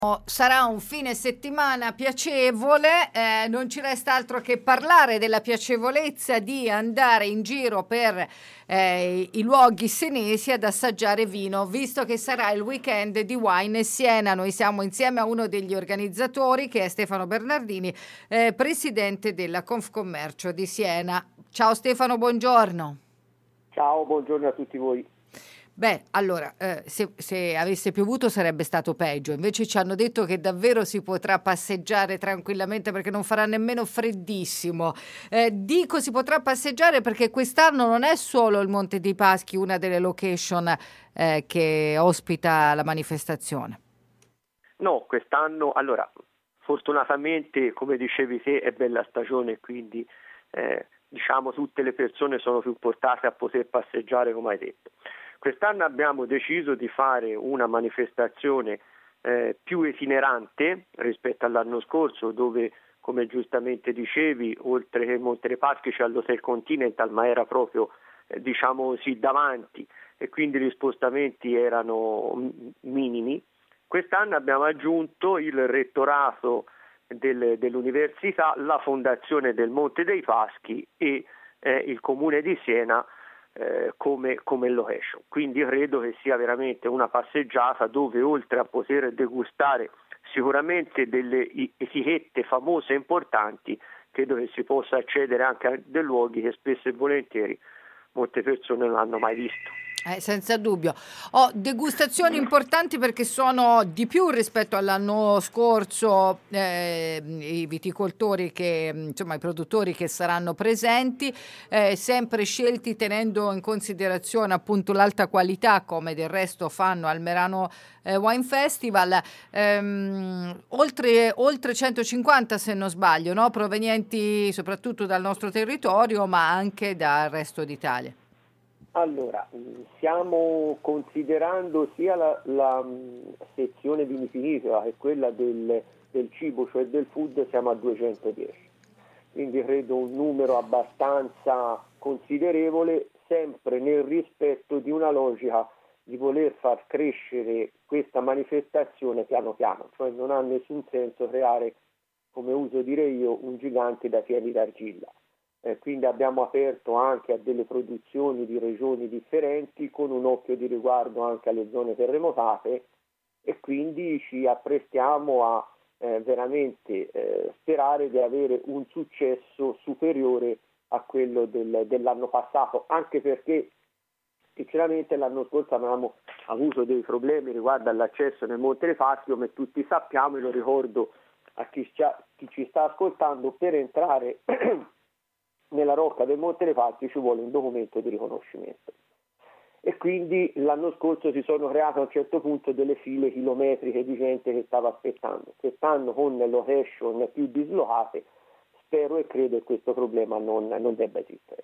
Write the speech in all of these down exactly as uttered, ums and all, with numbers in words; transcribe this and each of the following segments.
Sarà un fine settimana piacevole, eh, non ci resta altro che parlare della piacevolezza di andare in giro per eh, i luoghi senesi ad assaggiare vino, visto che sarà il weekend di Wine Siena. Noi siamo insieme a uno degli organizzatori, che è Stefano Bernardini, eh, presidente della Confcommercio di Siena. Ciao Stefano, buongiorno. Ciao, buongiorno a tutti voi. Beh, allora, eh, se, se avesse piovuto sarebbe stato peggio, invece ci hanno detto che davvero si potrà passeggiare tranquillamente perché non farà nemmeno freddissimo. Eh, dico si potrà passeggiare perché quest'anno non è solo il Monte dei Paschi una delle location eh, che ospita la manifestazione. No, quest'anno, allora, fortunatamente, come dicevi te, è bella stagione, quindi eh, diciamo tutte le persone sono più portate a poter passeggiare, come hai detto. Quest'anno abbiamo deciso di fare una manifestazione eh, più itinerante rispetto all'anno scorso, dove, come giustamente dicevi, oltre che Monte dei Paschi c'è l'Hotel Continental, ma era proprio eh, diciamo così davanti, e quindi gli spostamenti erano m- minimi. Quest'anno abbiamo aggiunto il rettorato del, dell'università, la fondazione del Monte dei Paschi e eh, il Comune di Siena Eh, come, come location. Quindi credo che sia veramente una passeggiata dove, oltre a poter degustare sicuramente delle etichette famose e importanti, credo che si possa accedere anche a dei luoghi che spesso e volentieri molte persone non hanno mai visto. Eh, senza dubbio. Ho degustazioni importanti perché sono di più rispetto all'anno scorso, eh, i viticoltori che, insomma, i produttori che saranno presenti, eh, sempre scelti tenendo in considerazione appunto l'alta qualità, come del resto fanno al Merano eh, Wine Festival, ehm, oltre, oltre centocinquanta se non sbaglio, no? Provenienti soprattutto dal nostro territorio ma anche dal resto d'Italia. Allora, stiamo considerando sia la, la sezione vitivinicola che quella del, del cibo, cioè del food, siamo a duecentodieci. Quindi credo un numero abbastanza considerevole, sempre nel rispetto di una logica di voler far crescere questa manifestazione piano piano, cioè non ha nessun senso creare, come uso dire io, un gigante da piedi d'argilla. Eh, quindi abbiamo aperto anche a delle produzioni di regioni differenti, con un occhio di riguardo anche alle zone terremotate, e quindi ci apprestiamo a eh, veramente eh, sperare di avere un successo superiore a quello del, dell'anno passato, anche perché sinceramente l'anno scorso avevamo avuto dei problemi riguardo all'accesso nel Monte dei Paschi, come tutti sappiamo, e lo ricordo a chi, chi ci sta ascoltando: per entrare nella rocca del Monte dei Paschi ci vuole un documento di riconoscimento, e quindi l'anno scorso si sono create a un certo punto delle file chilometriche di gente che stava aspettando. Quest'anno, con location più dislocate, spero e credo che questo problema non, non debba esistere.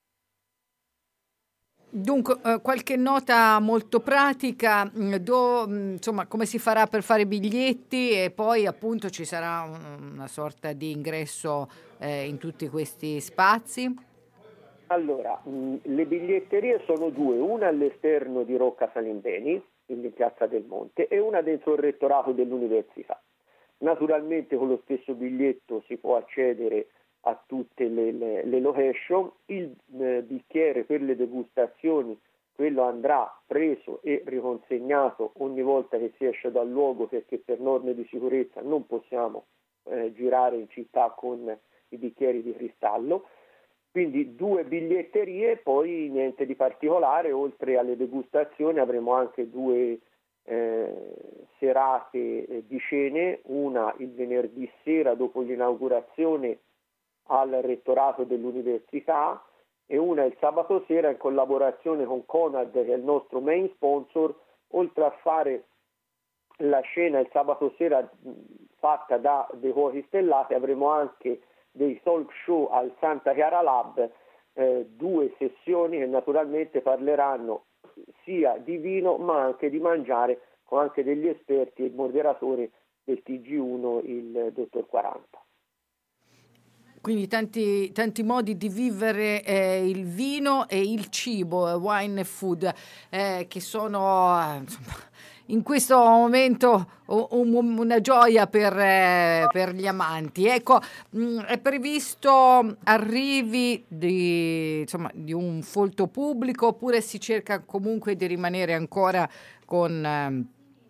Dunque, eh, qualche nota molto pratica, do, insomma, come si farà per fare biglietti, e poi appunto ci sarà un, una sorta di ingresso eh, in tutti questi spazi? Allora, mh, le biglietterie sono due, una all'esterno di Rocca Salimbeni, quindi in Piazza del Monte, e una dentro il rettorato dell'università. Naturalmente con lo stesso biglietto si può accedere a tutte le, le, le location. Il eh, bicchiere per le degustazioni, quello andrà preso e riconsegnato ogni volta che si esce dal luogo, perché per norme di sicurezza non possiamo eh, girare in città con i bicchieri di cristallo. Quindi due biglietterie, poi niente di particolare. Oltre alle degustazioni avremo anche due eh, serate eh, di cene, una il venerdì sera dopo l'inaugurazione al rettorato dell'università e una il sabato sera in collaborazione con Conad, che è il nostro main sponsor. Oltre a fare la cena il sabato sera fatta da dei cuochi stellati, avremo anche dei talk show al Santa Chiara Lab, eh, due sessioni che naturalmente parleranno sia di vino ma anche di mangiare, con anche degli esperti e il moderatore del T G uno, il dottor quaranta. Quindi tanti, tanti modi di vivere eh, il vino e il cibo, eh, wine e food, eh, che sono eh, insomma, in questo momento un, una gioia per, eh, per gli amanti. Ecco, mh, è previsto arrivi di, insomma, di un folto pubblico, oppure si cerca comunque di rimanere ancora con eh,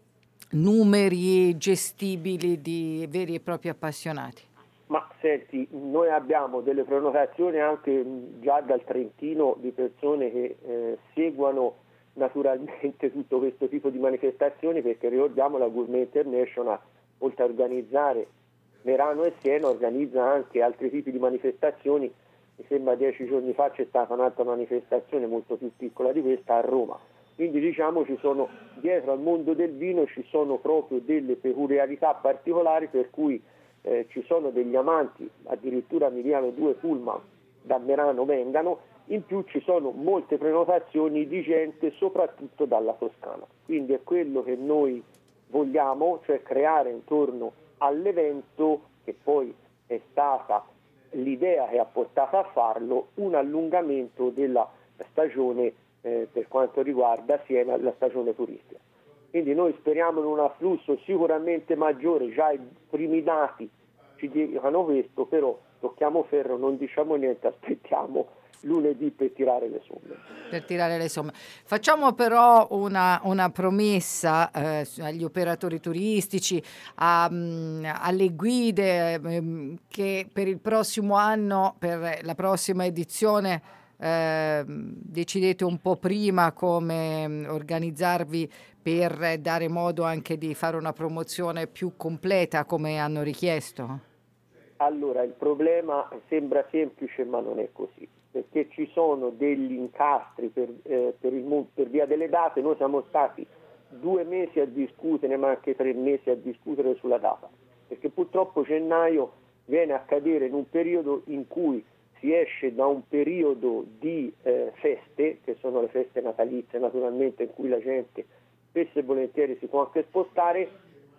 numeri gestibili di veri e propri appassionati? Ma senti, noi abbiamo delle prenotazioni anche già dal Trentino di persone che eh, seguono naturalmente tutto questo tipo di manifestazioni, perché ricordiamo la Gourmet International, oltre a organizzare Merano e Siena, organizza anche altri tipi di manifestazioni. Mi sembra dieci giorni fa c'è stata un'altra manifestazione molto più piccola di questa a Roma. Quindi diciamo ci sono, dietro al mondo del vino ci sono proprio delle peculiarità particolari, per cui Eh, ci sono degli amanti, addirittura mi diano due pullman da Merano vengano, in più ci sono molte prenotazioni di gente soprattutto dalla Toscana, quindi è quello che noi vogliamo, cioè creare intorno all'evento, che poi è stata l'idea che ha portato a farlo, un allungamento della stagione eh, per quanto riguarda Siena, la stagione turistica. Quindi noi speriamo in un afflusso sicuramente maggiore, già i primi dati ci dicono questo, però tocchiamo ferro, non diciamo niente, aspettiamo lunedì per tirare le somme. Per tirare le somme. Facciamo però una, una promessa eh, agli operatori turistici, a, mh, alle guide, mh, che per il prossimo anno, per la prossima edizione, Eh, decidete un po' prima come organizzarvi per dare modo anche di fare una promozione più completa come hanno richiesto? Allora, il problema sembra semplice ma non è così, perché ci sono degli incastri per, eh, per, il, per via delle date. Noi siamo stati due mesi a discutere, ma anche tre mesi a discutere sulla data, perché purtroppo gennaio viene a cadere in un periodo in cui si esce da un periodo di eh, feste, che sono le feste natalizie naturalmente, in cui la gente spesso e volentieri si può anche spostare,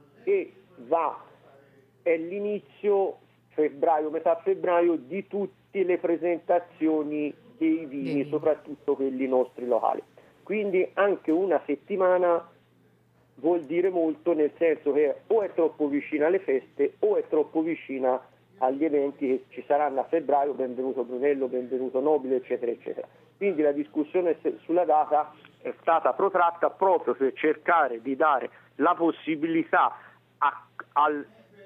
e va, è l'inizio febbraio, metà febbraio, di tutte le presentazioni dei vini, soprattutto quelli nostri locali. Quindi anche una settimana vuol dire molto, nel senso che o è troppo vicina alle feste o è troppo vicina agli eventi che ci saranno a febbraio, benvenuto Brunello, benvenuto Nobile, eccetera, eccetera. Quindi la discussione sulla data è stata protratta proprio per cercare di dare la possibilità ai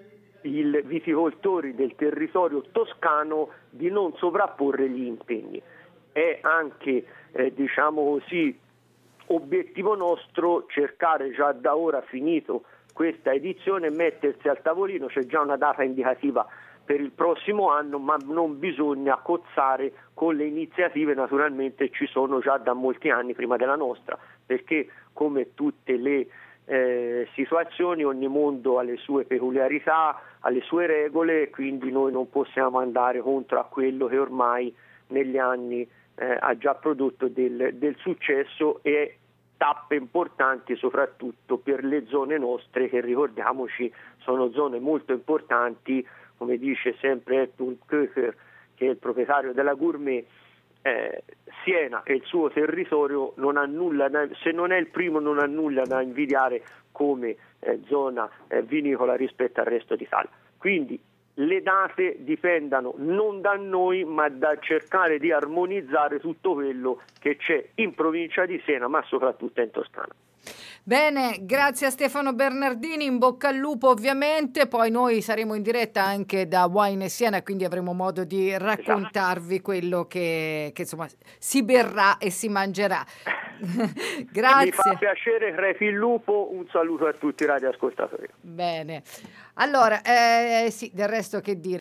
viticoltori del territorio toscano di non sovrapporre gli impegni. È anche, eh, diciamo così, obiettivo nostro cercare già da ora, finito questa edizione, mettersi al tavolino. C'è già una data indicativa per il prossimo anno, ma non bisogna cozzare con le iniziative, naturalmente ci sono già da molti anni prima della nostra, perché come tutte le eh, situazioni ogni mondo ha le sue peculiarità, ha le sue regole, quindi noi non possiamo andare contro a quello che ormai negli anni eh, ha già prodotto del, del successo e tappe importanti soprattutto per le zone nostre, che ricordiamoci sono zone molto importanti. Come dice sempre Edmund Köcher, che è il proprietario della Gourmet, eh, Siena e il suo territorio non ha nulla da, se non è il primo, non ha nulla da invidiare come eh, zona eh, vinicola rispetto al resto d'Italia. Quindi le date dipendano non da noi, ma da cercare di armonizzare tutto quello che c'è in provincia di Siena, ma soprattutto in Toscana. Bene, grazie a Stefano Bernardini, in bocca al lupo ovviamente, poi noi saremo in diretta anche da Wine e Siena, quindi avremo modo di raccontarvi quello che, che insomma si berrà e si mangerà. Grazie. Mi fa piacere, crepi il lupo, un saluto a tutti i radioascoltatori. Bene, allora, eh, sì, del resto che dire.